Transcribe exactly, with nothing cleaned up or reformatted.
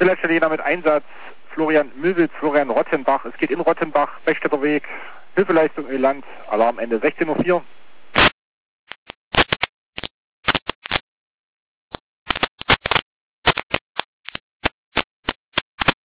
Zählerstelle Jena mit Einsatz. Florian Möwitz, Florian Rottenbach. Es geht in Rottenbach, Beckstädter Weg. Hilfeleistung Öland. Alarm Ende sechzehn Uhr vier.